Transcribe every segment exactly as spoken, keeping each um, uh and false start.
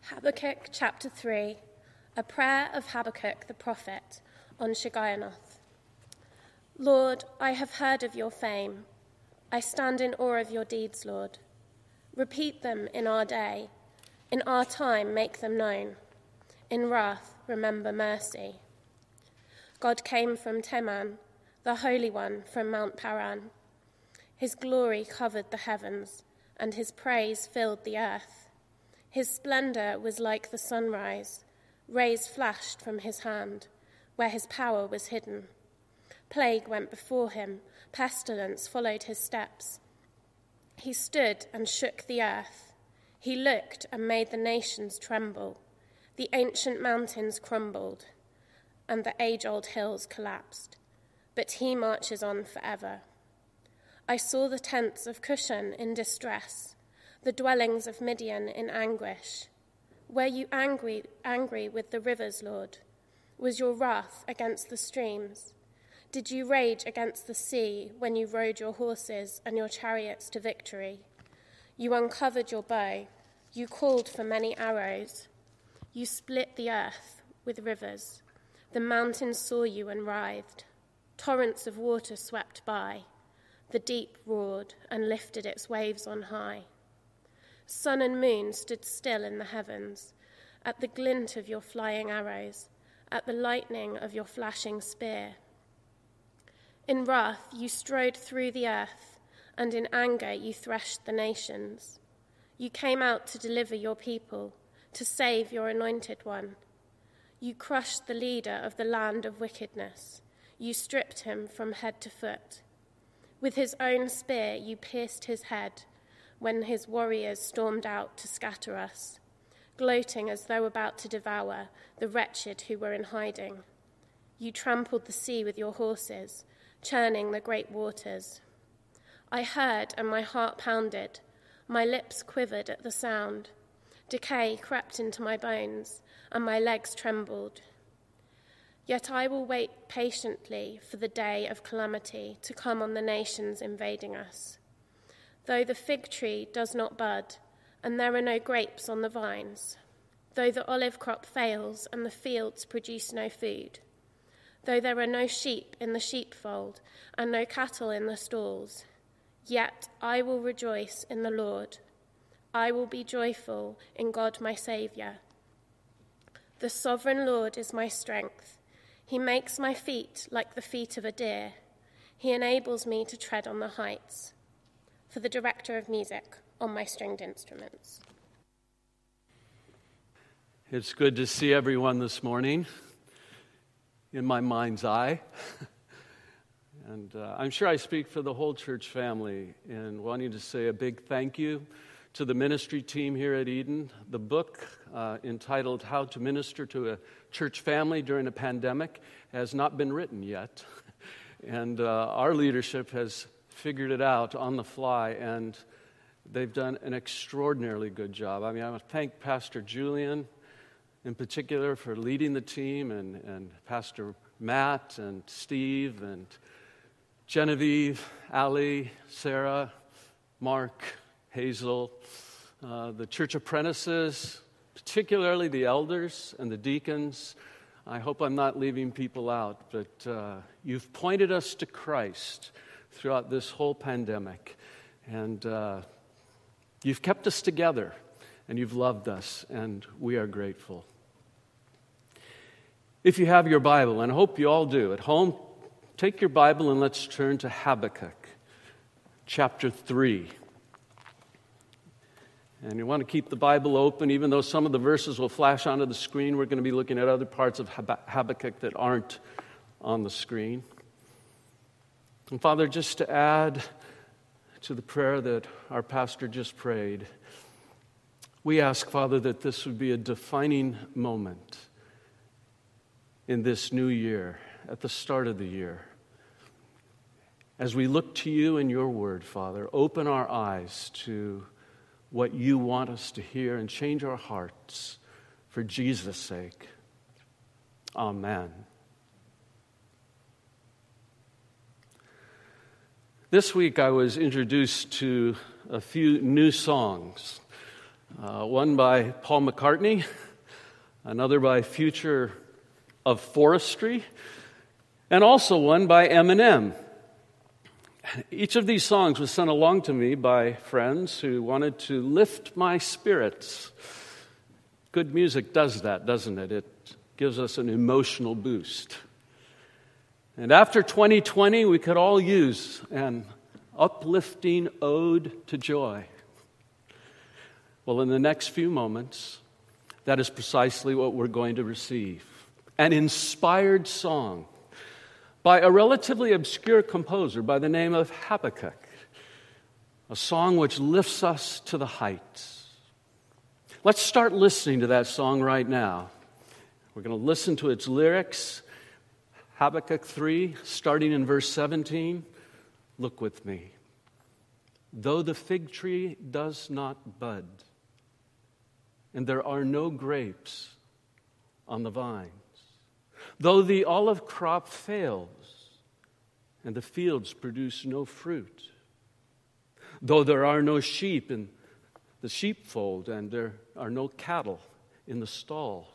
Habakkuk chapter three, a prayer of Habakkuk the prophet on Shigionoth. Lord, I have heard of your fame. I stand in awe of your deeds, Lord. Repeat them in our day. In our time, make them known. In wrath, remember mercy. God came from Teman, the Holy One from Mount Paran. His glory covered the heavens, and his praise filled the earth. His splendor was like the sunrise. Rays flashed from his hand, where his power was hidden. Plague went before him, pestilence followed his steps. He stood and shook the earth. He looked and made the nations tremble. The ancient mountains crumbled, and the age-old hills collapsed. But he marches on forever. I saw the tents of Cushan in distress, the dwellings of Midian in anguish. Were you angry, angry with the rivers, Lord? Was your wrath against the streams? Did you rage against the sea when you rode your horses and your chariots to victory? You uncovered your bow. You called for many arrows. You split the earth with rivers. The mountains saw you and writhed. Torrents of water swept by. The deep roared and lifted its waves on high. Sun and moon stood still in the heavens, at the glint of your flying arrows, at the lightning of your flashing spear. In wrath you strode through the earth, and in anger you threshed the nations. You came out to deliver your people, to save your anointed one. You crushed the leader of the land of wickedness. You stripped him from head to foot. With his own spear you pierced his head, when his warriors stormed out to scatter us, gloating as though about to devour the wretched who were in hiding. You trampled the sea with your horses, churning the great waters. I heard, and my heart pounded. My lips quivered at the sound. Decay crept into my bones, and my legs trembled. Yet I will wait patiently for the day of calamity to come on the nations invading us. Though the fig tree does not bud, and there are no grapes on the vines, though the olive crop fails and the fields produce no food, though there are no sheep in the sheepfold and no cattle in the stalls, yet I will rejoice in the Lord. I will be joyful in God my Saviour. The sovereign Lord is my strength. He makes my feet like the feet of a deer. He enables me to tread on the heights. For the director of music on my stringed instruments. It's good to see everyone this morning in my mind's eye. and uh, I'm sure I speak for the whole church family in wanting to say a big thank you to the ministry team here at Eden. The book uh, entitled How to Minister to a Church Family During a Pandemic has not been written yet. and uh, our leadership has figured it out on the fly, and they've done an extraordinarily good job. I mean, I want to thank Pastor Julian in particular for leading the team, and, and Pastor Matt and Steve and Genevieve, Ali, Sarah, Mark, Hazel, uh, the church apprentices, particularly the elders and the deacons. I hope I'm not leaving people out, but uh, you've pointed us to Christ throughout this whole pandemic. And uh, you've kept us together, and you've loved us, and we are grateful. If you have your Bible, and I hope you all do, at home, take your Bible and let's turn to Habakkuk, chapter three. And you want to keep the Bible open, even though some of the verses will flash onto the screen. We're going to be looking at other parts of Habakkuk that aren't on the screen. And Father, just to add to the prayer that our pastor just prayed, we ask, Father, that this would be a defining moment in this new year, at the start of the year. As we look to you and your word, Father, open our eyes to what you want us to hear and change our hearts for Jesus' sake. Amen. This week I was introduced to a few new songs Uh, one by Paul McCartney, another by Future of Forestry, and also one by Eminem. Each of these songs was sent along to me by friends who wanted to lift my spirits. Good music does that, doesn't it? It gives us an emotional boost. And after twenty twenty, we could all use an uplifting ode to joy. Well, in the next few moments, that is precisely what we're going to receive. An inspired song by a relatively obscure composer by the name of Habakkuk, a song which lifts us to the heights. Let's start listening to that song right now. We're going to listen to its lyrics. Habakkuk three, starting in verse seventeen. Look with me. Though the fig tree does not bud, and there are no grapes on the vines, though the olive crop fails, and the fields produce no fruit, though there are no sheep in the sheepfold, and there are no cattle in the stalls.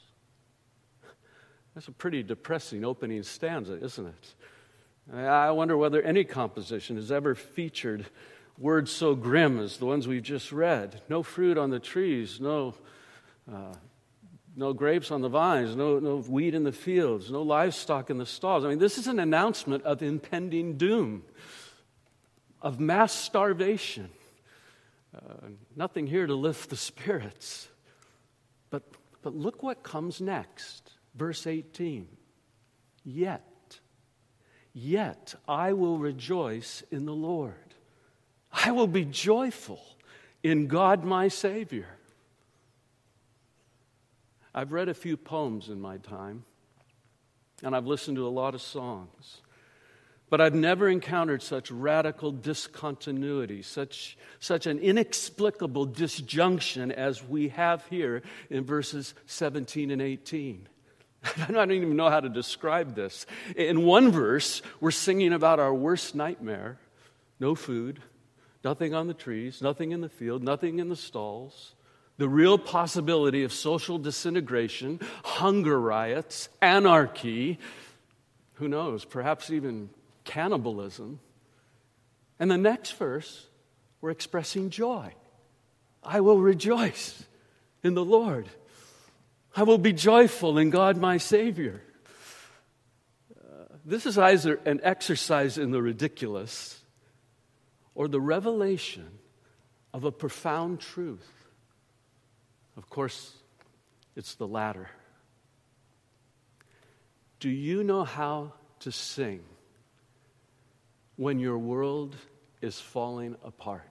That's a pretty depressing opening stanza, isn't it? I wonder whether any composition has ever featured words so grim as the ones we've just read. No fruit on the trees, no uh, no grapes on the vines, no, no wheat in the fields, no livestock in the stalls. I mean, this is an announcement of impending doom, of mass starvation. Uh, nothing here to lift the spirits. But, but look what comes next. Verse eighteen. Yet, yet I will rejoice in the Lord. I will be joyful in God my Savior. I've read a few poems in my time, and I've listened to a lot of songs, but I've never encountered such radical discontinuity, such, such an inexplicable disjunction as we have here in verses seventeen and eighteen. I don't even know how to describe this. In one verse, we're singing about our worst nightmare: no food, nothing on the trees, nothing in the field, nothing in the stalls. The real possibility of social disintegration, hunger riots, anarchy, who knows, perhaps even cannibalism. And the next verse, we're expressing joy. I will rejoice in the Lord. I will be joyful in God my Savior. Uh, this is either an exercise in the ridiculous or the revelation of a profound truth. Of course, it's the latter. Do you know how to sing when your world is falling apart?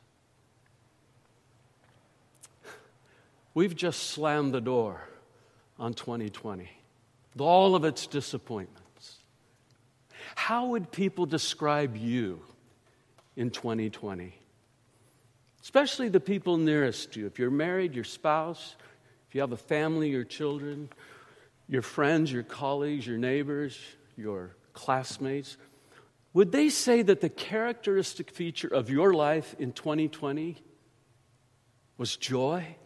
We've just slammed the door on twenty twenty, with all of its disappointments. How would people describe you in twenty twenty? Especially the people nearest to you. If you're married, your spouse, if you have a family, your children, your friends, your colleagues, your neighbors, your classmates, would they say that the characteristic feature of your life in twenty twenty was joy?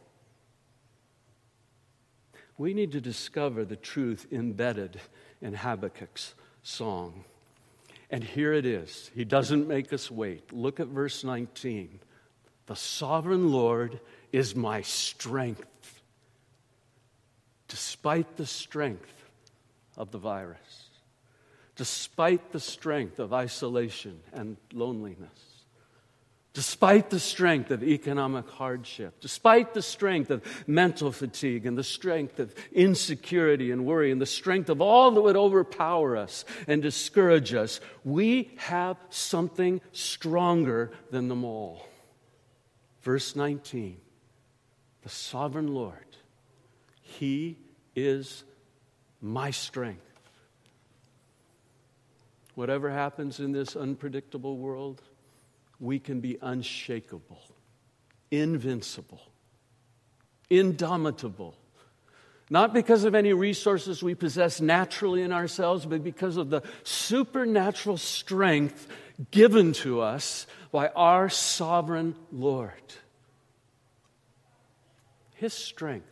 We need to discover the truth embedded in Habakkuk's song. And here it is. He doesn't make us wait. Look at verse nineteen. The sovereign Lord is my strength, despite the strength of the virus, despite the strength of isolation and loneliness, despite the strength of economic hardship, despite the strength of mental fatigue and the strength of insecurity and worry and the strength of all that would overpower us and discourage us, we have something stronger than them all. Verse nineteen, the sovereign Lord, He is my strength. Whatever happens in this unpredictable world, we can be unshakable, invincible, indomitable. Not because of any resources we possess naturally in ourselves, but because of the supernatural strength given to us by our sovereign Lord. His strength.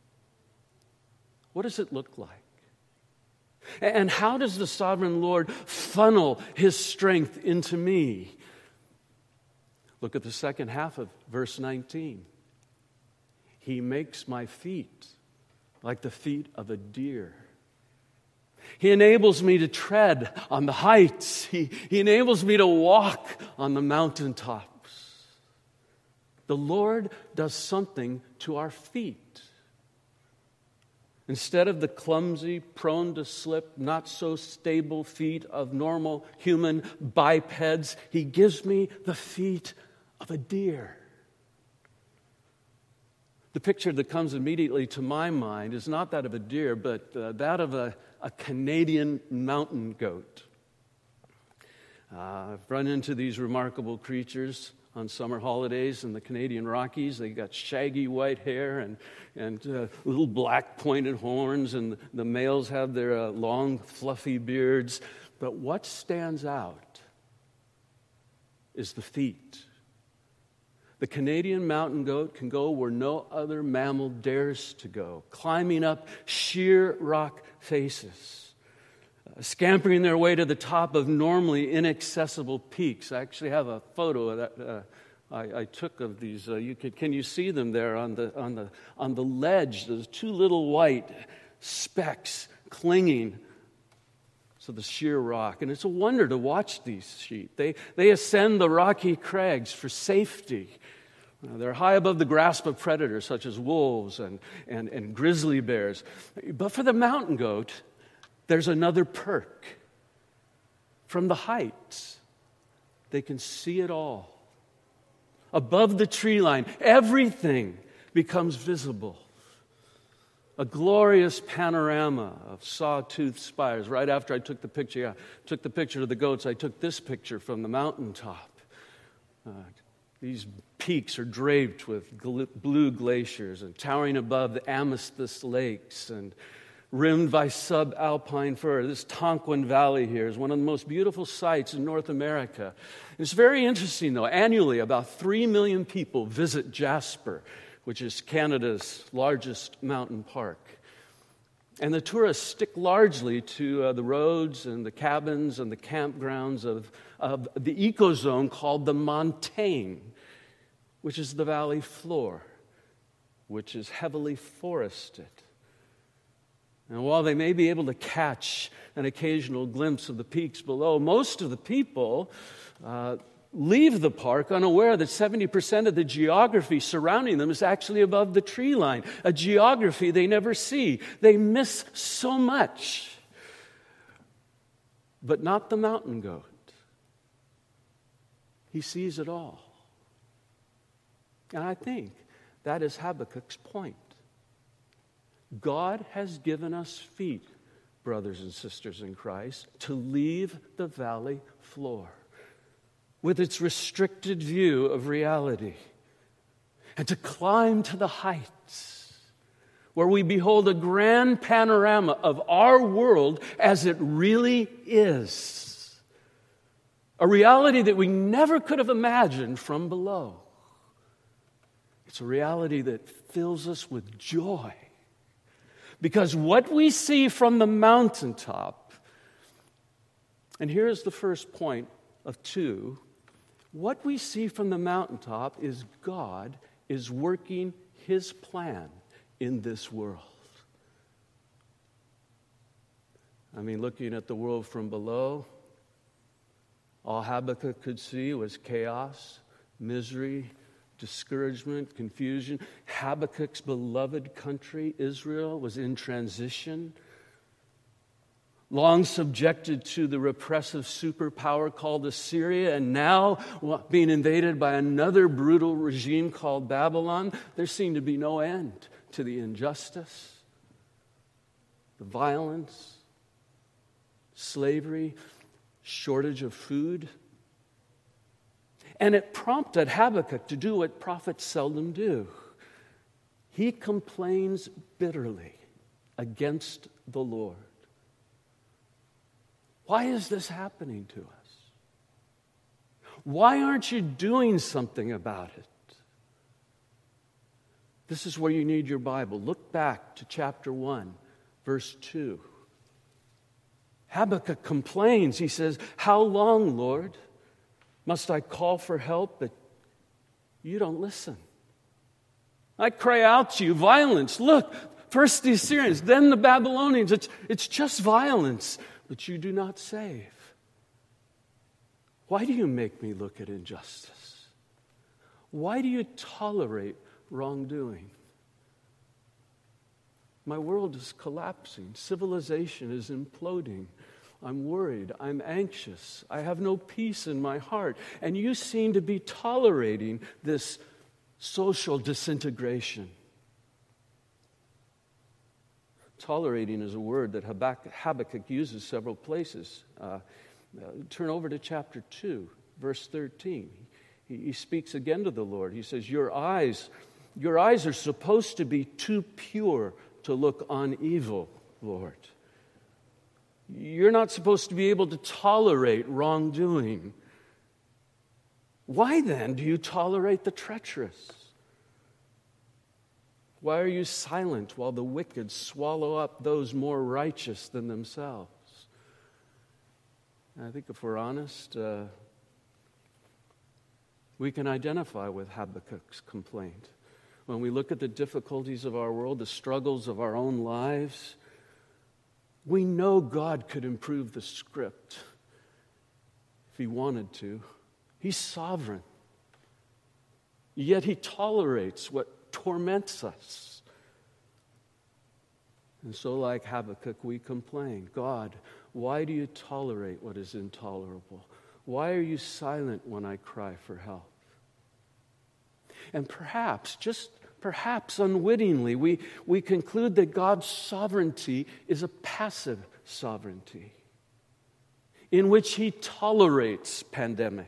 What does it look like? And how does the sovereign Lord funnel His strength into me? Look at the second half of verse nineteen. He makes my feet like the feet of a deer. He enables me to tread on the heights. He, he enables me to walk on the mountaintops. The Lord does something to our feet. Instead of the clumsy, prone to slip, not so stable feet of normal human bipeds, He gives me the feet of a deer. The picture that comes immediately to my mind is not that of a deer, but uh, that of a, a Canadian mountain goat. Uh, I've run into these remarkable creatures on summer holidays in the Canadian Rockies. They got shaggy white hair and, and uh, little black pointed horns, and the males have their uh, long, fluffy beards. But what stands out is the feet. The Canadian mountain goat can go where no other mammal dares to go, climbing up sheer rock faces, uh, scampering their way to the top of normally inaccessible peaks. I actually have a photo of that uh, I, I took of these. Uh, you could, can you see them there on the on the on the ledge? Those two little white specks clinging to the sheer rock, and it's a wonder to watch these sheep. They they ascend the rocky crags for safety. Uh, they're high above the grasp of predators such as wolves and, and, and grizzly bears. But for the mountain goat, there's another perk. From the heights, they can see it all. Above the tree line, everything becomes visible. A glorious panorama of sawtooth spires. Right after I took the picture, yeah, took the picture of the goats, I took this picture from the mountaintop. Uh, these peaks are draped with gl- blue glaciers and towering above the amethyst lakes and rimmed by subalpine fir. This Tonquin Valley here is one of the most beautiful sights in North America. It's very interesting, though. Annually, about three million people visit Jasper, which is Canada's largest mountain park. And the tourists stick largely to uh, the roads and the cabins and the campgrounds of, of the ecozone called the Montane, which is the valley floor, which is heavily forested. And while they may be able to catch an occasional glimpse of the peaks below, most of the people uh, leave the park unaware that seventy percent of the geography surrounding them is actually above the tree line, a geography they never see. They miss so much. But not the mountain goat. He sees it all. And I think that is Habakkuk's point. God has given us feet, brothers and sisters in Christ, to leave the valley floor with its restricted view of reality, and to climb to the heights where we behold a grand panorama of our world as it really is. A reality that we never could have imagined from below. It's a reality that fills us with joy. Because what we see from the mountaintop, and here's the first point of two, what we see from the mountaintop is God is working His plan in this world. I mean, looking at the world from below, all Habakkuk could see was chaos, misery, discouragement, confusion. Habakkuk's beloved country, Israel, was in transition, long subjected to the repressive superpower called Assyria, and now being invaded by another brutal regime called Babylon. There seemed to be no end to the injustice, the violence, slavery, shortage of food. And it prompted Habakkuk to do what prophets seldom do. He complains bitterly against the Lord. Why is this happening to us? Why aren't you doing something about it? This is where you need your Bible. Look back to chapter one, verse two. Habakkuk complains. He says, "How long, Lord, must I call for help, but you don't listen? I cry out to you, violence. Look, first the Assyrians, then the Babylonians. It's, it's just violence, but you do not save. Why do you make me look at injustice? Why do you tolerate wrongdoing? My world is collapsing. Civilization is imploding. I'm worried. I'm anxious. I have no peace in my heart. And you seem to be tolerating this social disintegration." Tolerating is a word that Habakkuk uses several places. Uh, uh, turn over to chapter two, verse thirteen. He, he speaks again to the Lord. He says, Your eyes, your eyes are supposed to be too pure to look on evil, Lord. You're not supposed to be able to tolerate wrongdoing. Why then do you tolerate the treacherous? Why are you silent while the wicked swallow up those more righteous than themselves? And I think if we're honest, uh, we can identify with Habakkuk's complaint. When we look at the difficulties of our world, the struggles of our own lives, we know God could improve the script if He wanted to. He's sovereign. Yet He tolerates what torments us. And so, like Habakkuk, we complain, God, why do you tolerate what is intolerable? Why are you silent when I cry for help? And perhaps, just perhaps unwittingly, we, we conclude that God's sovereignty is a passive sovereignty in which He tolerates pandemics,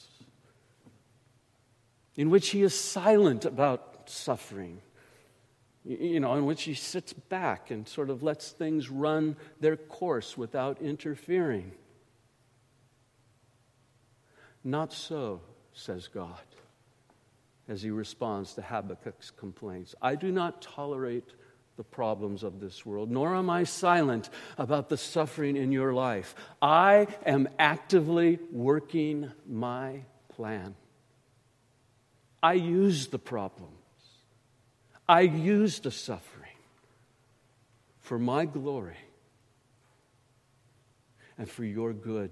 in which He is silent about suffering, you know, in which He sits back and sort of lets things run their course without interfering. Not so, says God, as He responds to Habakkuk's complaints. I do not tolerate the problems of this world, nor am I silent about the suffering in your life. I am actively working my plan. I use the problems. I use the suffering for my glory and for your good.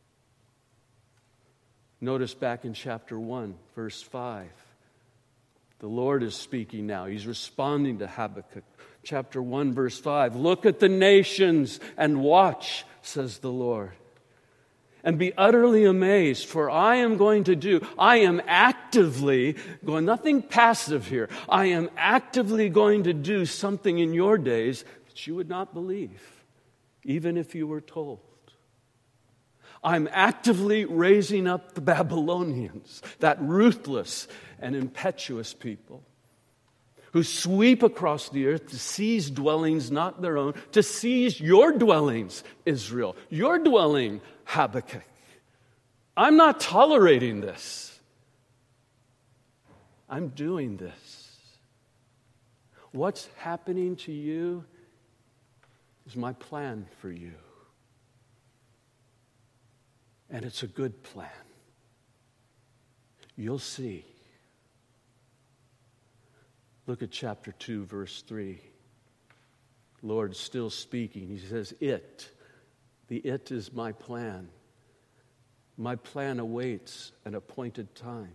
Notice back in chapter one, verse five. The Lord is speaking now. He's responding to Habakkuk. Chapter one, verse five. Look at the nations and watch, says the Lord, and be utterly amazed, for I am going to do, I am actively going, nothing passive here, I am actively going to do something in your days that you would not believe, even if you were told. I'm actively raising up the Babylonians, that ruthless and impetuous people who sweep across the earth to seize dwellings not their own, to seize your dwellings, Israel, your dwelling, Habakkuk. I'm not tolerating this. I'm doing this. What's happening to you is my plan for you. And it's a good plan. You'll see. Look at chapter two, verse three. Lord still speaking. He says, it, the it is my plan. My plan awaits an appointed time.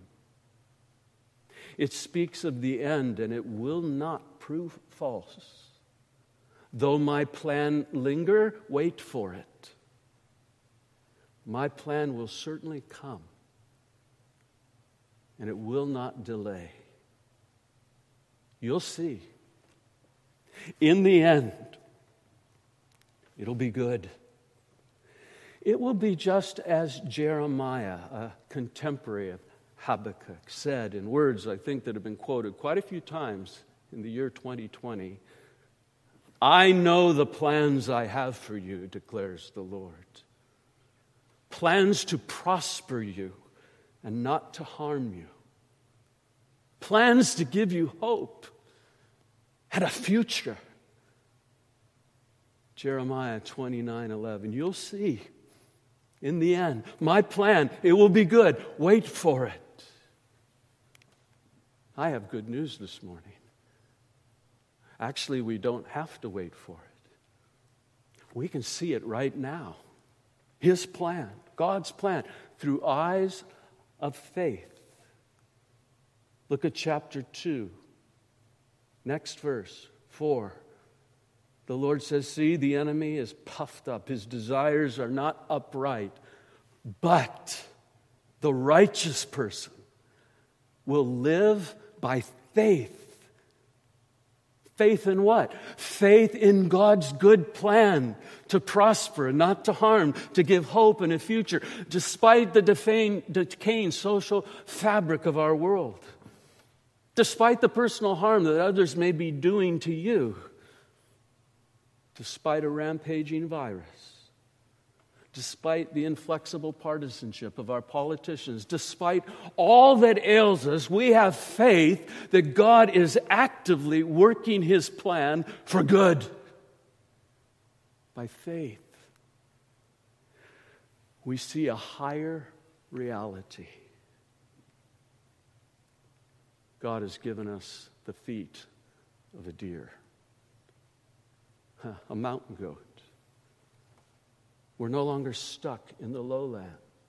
It speaks of the end, and it will not prove false. Though my plan linger, wait for it. My plan will certainly come, and it will not delay. You'll see. In the end, it'll be good. It will be just as Jeremiah, a contemporary of Habakkuk, said in words I think that have been quoted quite a few times in the year twenty twenty. I know the plans I have for you, declares the Lord. Plans to prosper you and not to harm you. Plans to give you hope and a future. Jeremiah twenty-nine eleven. You'll see in the end, my plan, it will be good. Wait for it. I have good news this morning. Actually, we don't have to wait for it. We can see it right now. His plan, God's plan, through eyes of faith. Look at chapter two. Next verse, four. The Lord says, see, the enemy is puffed up. His desires are not upright. But the righteous person will live by faith. Faith in what? Faith in God's good plan to prosper and not to harm, to give hope and a future, despite the defame, decaying social fabric of our world. Despite the personal harm that others may be doing to you. Despite a rampaging virus, despite the inflexible partisanship of our politicians, despite all that ails us, we have faith that God is actively working His plan for good. By faith, we see a higher reality. God has given us the feet of a deer. A mountain goat. We're no longer stuck in the lowlands.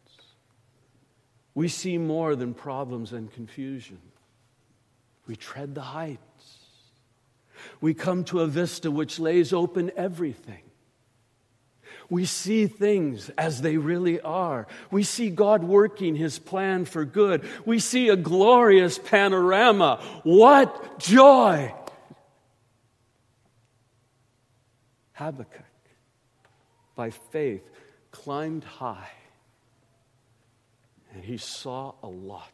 We see more than problems and confusion. We tread the heights. We come to a vista which lays open everything. We see things as they really are. We see God working His plan for good. We see a glorious panorama. What joy! Habakkuk, by faith, climbed high, and he saw a lot.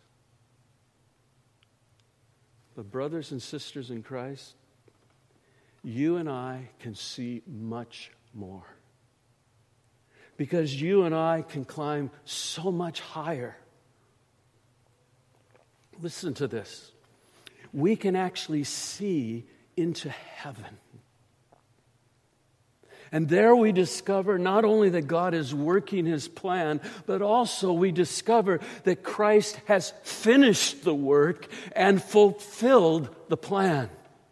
But brothers and sisters in Christ, you and I can see much more. Because you and I can climb so much higher. Listen to this. We can actually see into heaven. And there we discover not only that God is working His plan, but also we discover that Christ has finished the work and fulfilled the plan.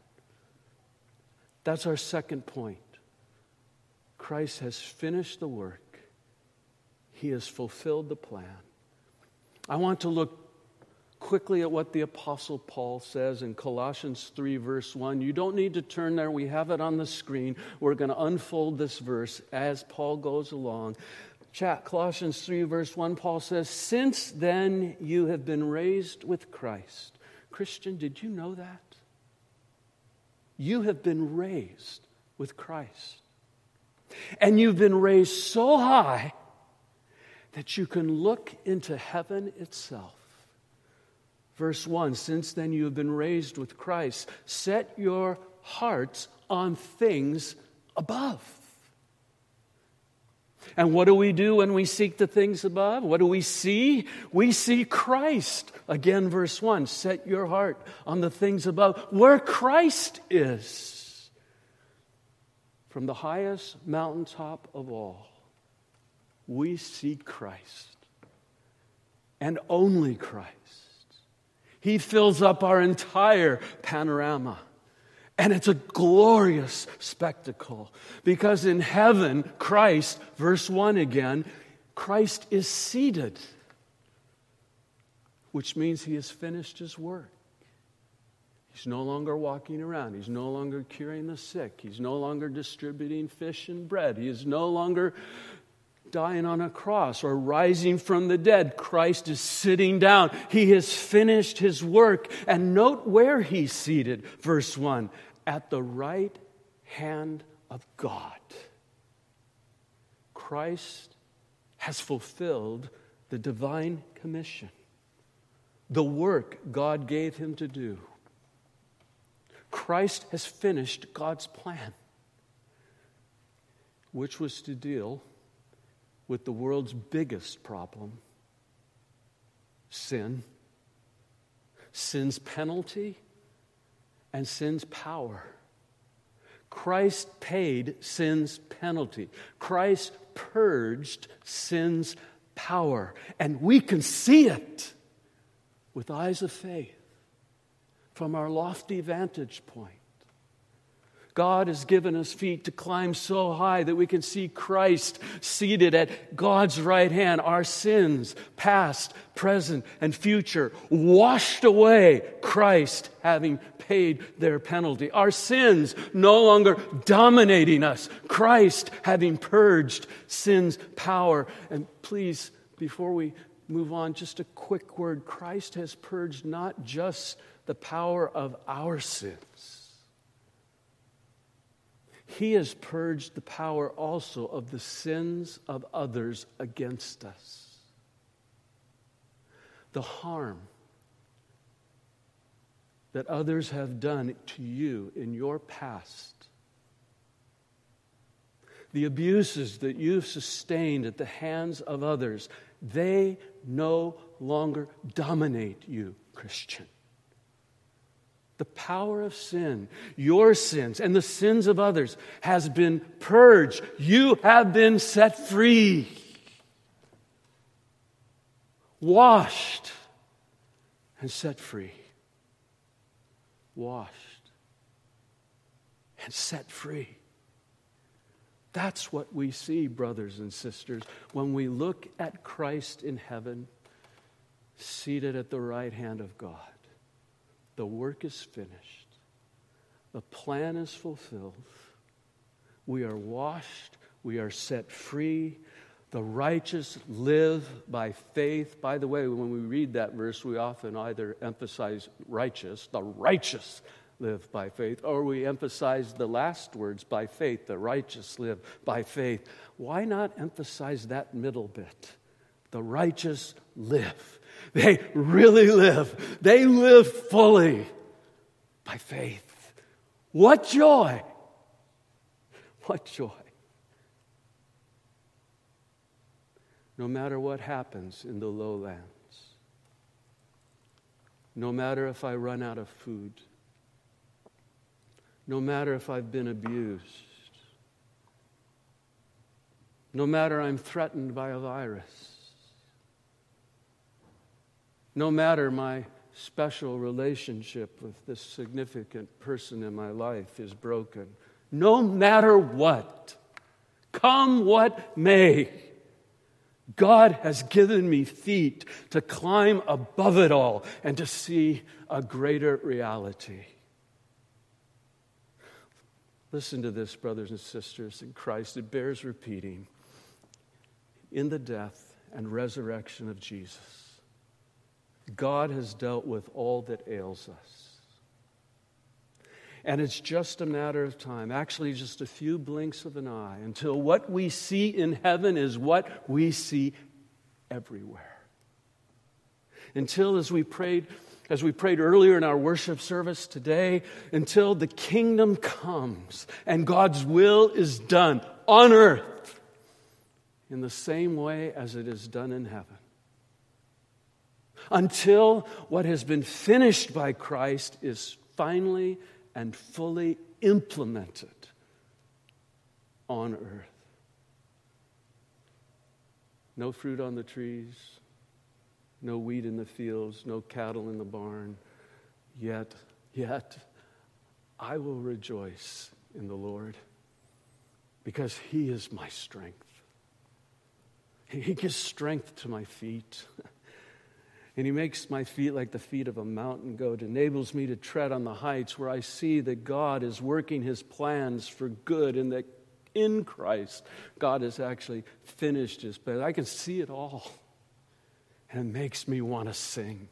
That's our second point. Christ has finished the work. He has fulfilled the plan. I want to look quickly at what the Apostle Paul says in Colossians three, verse one. You don't need to turn there. We have it on the screen. We're going to unfold this verse as Paul goes along. Chat, Colossians three, verse one, Paul says, since then you have been raised with Christ. Christian, did you know that? You have been raised with Christ. And you've been raised so high that you can look into heaven itself. Verse one, since then you have been raised with Christ. Set your hearts on things above. And what do we do when we seek the things above? What do we see? We see Christ. Again, verse one, set your heart on the things above, where Christ is. From the highest mountaintop of all, we see Christ. And only Christ. He fills up our entire panorama. And it's a glorious spectacle. Because in heaven, Christ, verse one again, Christ is seated. Which means He has finished His work. He's no longer walking around. He's no longer curing the sick. He's no longer distributing fish and bread. He is no longer dying on a cross or rising from the dead. Christ is sitting down. He has finished His work. And note where He's seated. Verse one, at the right hand of God. Christ has fulfilled the divine commission, the work God gave Him to do. Christ has finished God's plan, which was to deal with the world's biggest problem, sin, sin's penalty, and sin's power. Christ paid sin's penalty. Christ purged sin's power. And we can see it with eyes of faith from our lofty vantage point. God has given us feet to climb so high that we can see Christ seated at God's right hand. Our sins, past, present, and future, washed away, Christ having paid their penalty. Our sins no longer dominating us, Christ having purged sin's power. And please, before we move on, just a quick word. Christ has purged not just the power of our sins. He has purged the power also of the sins of others against us. The harm that others have done to you in your past. The abuses that you've sustained at the hands of others, they no longer dominate you, Christian. The power of sin, your sins, and the sins of others has been purged. You have been set free, washed, and set free. Washed and set free. That's what we see, brothers and sisters, when we look at Christ in heaven, seated at the right hand of God. The work is finished. The plan is fulfilled. We are washed. We are set free. The righteous live by faith. By the way, when we read that verse, we often either emphasize righteous, the righteous live by faith, or we emphasize the last words, by faith, the righteous live by faith. Why not emphasize that middle bit? The righteous live. They really live. They live fully by faith. What joy! What joy! No matter what happens in the lowlands, no matter if I run out of food, no matter if I've been abused, no matter I'm threatened by a virus, no matter my special relationship with this significant person in my life is broken, no matter what, come what may, God has given me feet to climb above it all and to see a greater reality. Listen to this, brothers and sisters in Christ. It bears repeating. In the death and resurrection of Jesus, God has dealt with all that ails us. And it's just a matter of time, actually just a few blinks of an eye, until what we see in heaven is what we see everywhere. Until, as we prayed, as we prayed earlier in our worship service today, until the kingdom comes and God's will is done on earth in the same way as it is done in heaven. Until what has been finished by Christ is finally and fully implemented on earth. No fruit on the trees, no wheat in the fields, no cattle in the barn. Yet, yet, I will rejoice in the Lord because He is my strength. He gives strength to my feet. And He makes my feet like the feet of a mountain goat, enables me to tread on the heights where I see that God is working His plans for good and that in Christ, God has actually finished His plan. I can see it all. And it makes me want to sing.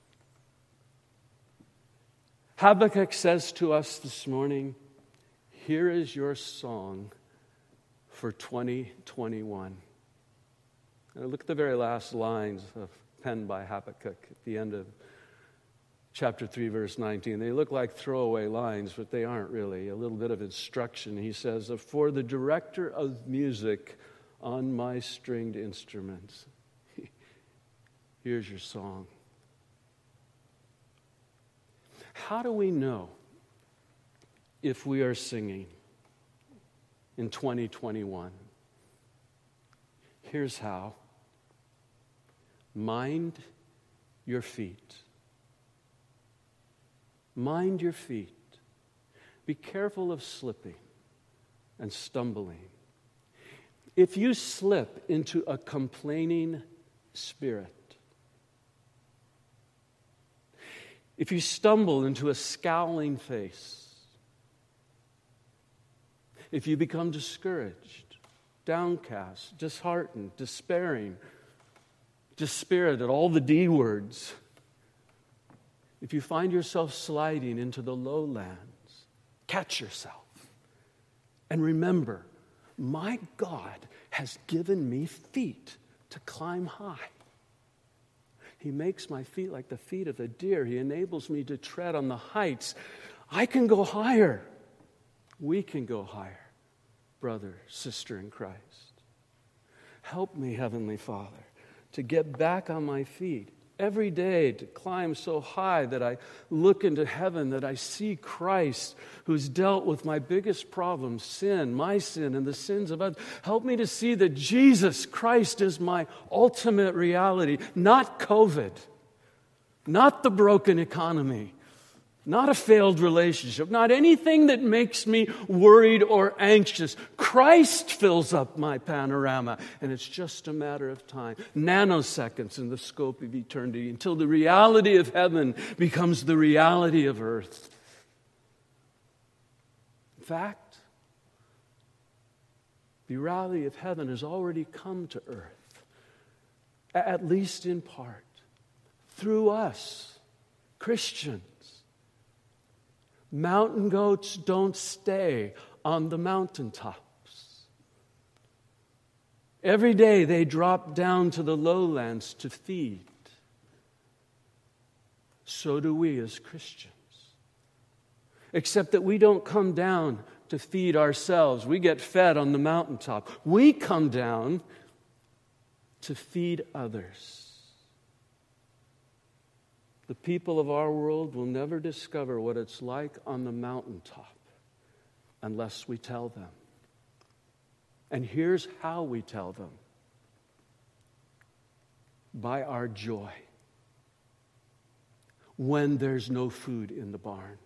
Habakkuk says to us this morning, here is your song for twenty twenty-one. Now look at the very last lines of penned by Habakkuk at the end of chapter three, verse nineteen. They look like throwaway lines, but they aren't really. A little bit of instruction. He says, for the director of music on my stringed instruments. Here's your song. How do we know if we are singing in twenty twenty-one. Here's how. Mind your feet. Mind your feet. Be careful of slipping and stumbling. If you slip into a complaining spirit, if you stumble into a scowling face, if you become discouraged, downcast, disheartened, despairing, dispirited, all the D words, if you find yourself sliding into the lowlands, catch yourself and remember, my God has given me feet to climb high. He makes my feet like the feet of a deer. He enables me to tread on the heights. I can go higher. We can go higher, brother, sister in Christ. Help me, Heavenly Father, to get back on my feet every day, to climb so high that I look into heaven, that I see Christ who's dealt with my biggest problem, sin, my sin, and the sins of others. Help me to see that Jesus Christ is my ultimate reality, not COVID, not the broken economy, not a failed relationship, not anything that makes me worried or anxious. Christ fills up my panorama, and it's just a matter of time, nanoseconds in the scope of eternity, until the reality of heaven becomes the reality of earth. In fact, the reality of heaven has already come to earth, at least in part, through us, Christians. Mountain goats don't stay on the mountaintops. Every day they drop down to the lowlands to feed. So do we as Christians. Except that we don't come down to feed ourselves. We get fed on the mountaintop. We come down to feed others. The people of our world will never discover what it's like on the mountaintop unless we tell them. And here's how we tell them. By our joy. When there's no food in the barn.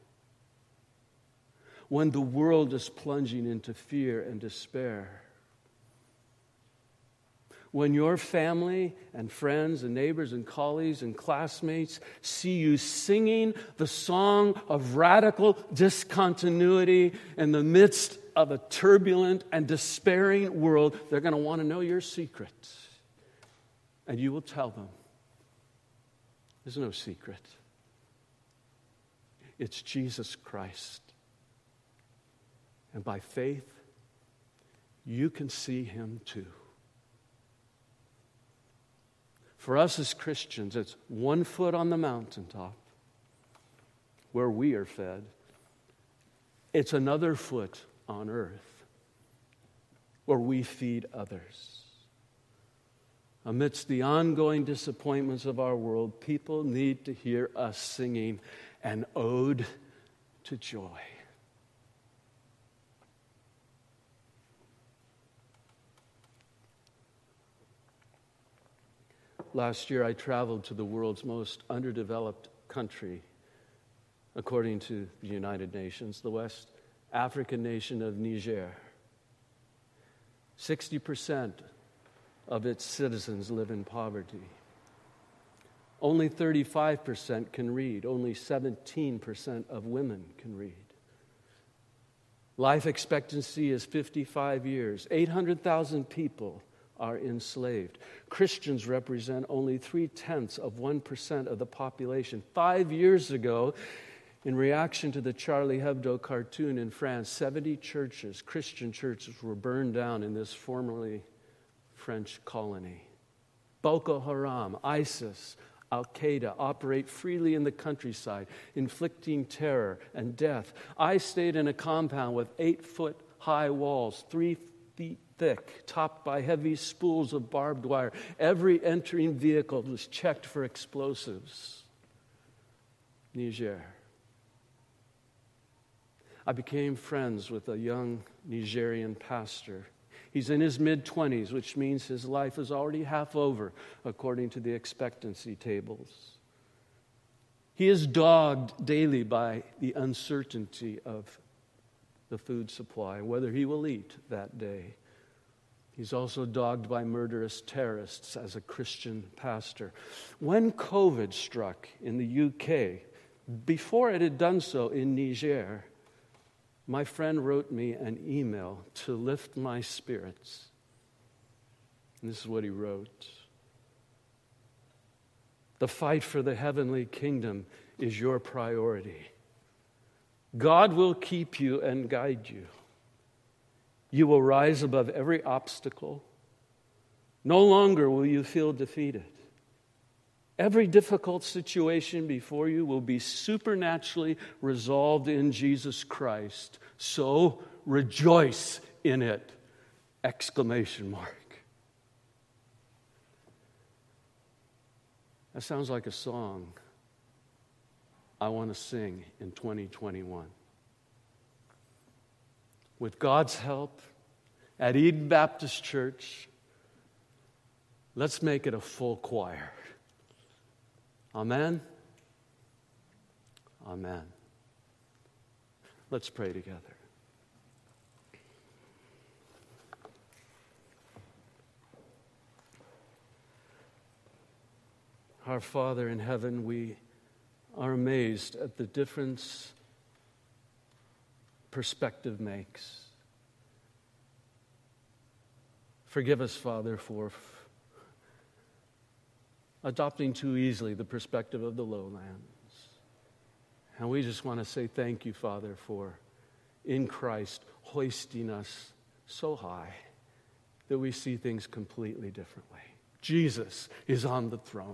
When the world is plunging into fear and despair. When your family and friends and neighbors and colleagues and classmates see you singing the song of radical discontinuity in the midst of a turbulent and despairing world, they're going to want to know your secret. And you will tell them, there's no secret. It's Jesus Christ. And by faith, you can see him too. For us as Christians, it's one foot on the mountaintop where we are fed. It's another foot on earth where we feed others. Amidst the ongoing disappointments of our world, people need to hear us singing an ode to joy. Last year, I traveled to the world's most underdeveloped country, according to the United Nations, the West African nation of Niger. sixty percent of its citizens live in poverty. Only thirty-five percent can read. Only seventeen percent of women can read. Life expectancy is fifty-five years. eight hundred thousand people are enslaved. Christians represent only three-tenths of one percent of the population. Five years ago, in reaction to the Charlie Hebdo cartoon in France, seventy churches, Christian churches, were burned down in this formerly French colony. Boko Haram, ISIS, Al-Qaeda operate freely in the countryside, inflicting terror and death. I stayed in a compound with eight-foot-high walls, three feet thick, topped by heavy spools of barbed wire. Every entering vehicle was checked for explosives. Niger. I became friends with a young Nigerian pastor. He's in his mid-twenties, which means his life is already half over, according to the expectancy tables. He is dogged daily by the uncertainty of the food supply, whether he will eat that day. He's also dogged by murderous terrorists as a Christian pastor. When COVID struck in the U K, before it had done so in Niger, my friend wrote me an email to lift my spirits. And this is what he wrote. The fight for the heavenly kingdom is your priority. God will keep you and guide you. You will rise above every obstacle. No longer will you feel defeated. Every difficult situation before you will be supernaturally resolved in Jesus Christ. So rejoice in it! Exclamation mark. That sounds like a song I want to sing in twenty twenty-one. With God's help, at Eden Baptist Church, let's make it a full choir. Amen? Amen. Let's pray together. Our Father in heaven, we are amazed at the difference perspective makes. Forgive us, Father, for f- adopting too easily the perspective of the lowlands. And we just want to say thank you, Father, for in Christ hoisting us so high that we see things completely differently. Jesus is on the throne.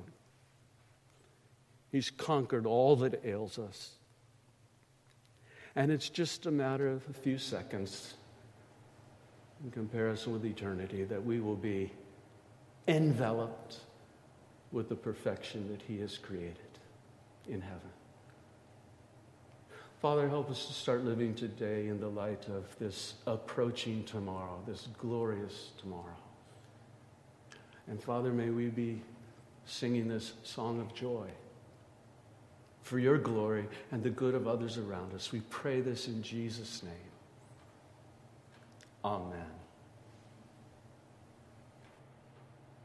He's conquered all that ails us. And it's just a matter of a few seconds in comparison with eternity that we will be enveloped with the perfection that He has created in heaven. Father, help us to start living today in the light of this approaching tomorrow, this glorious tomorrow. And Father, may we be singing this song of joy for your glory and the good of others around us. We pray this in Jesus' name. Amen.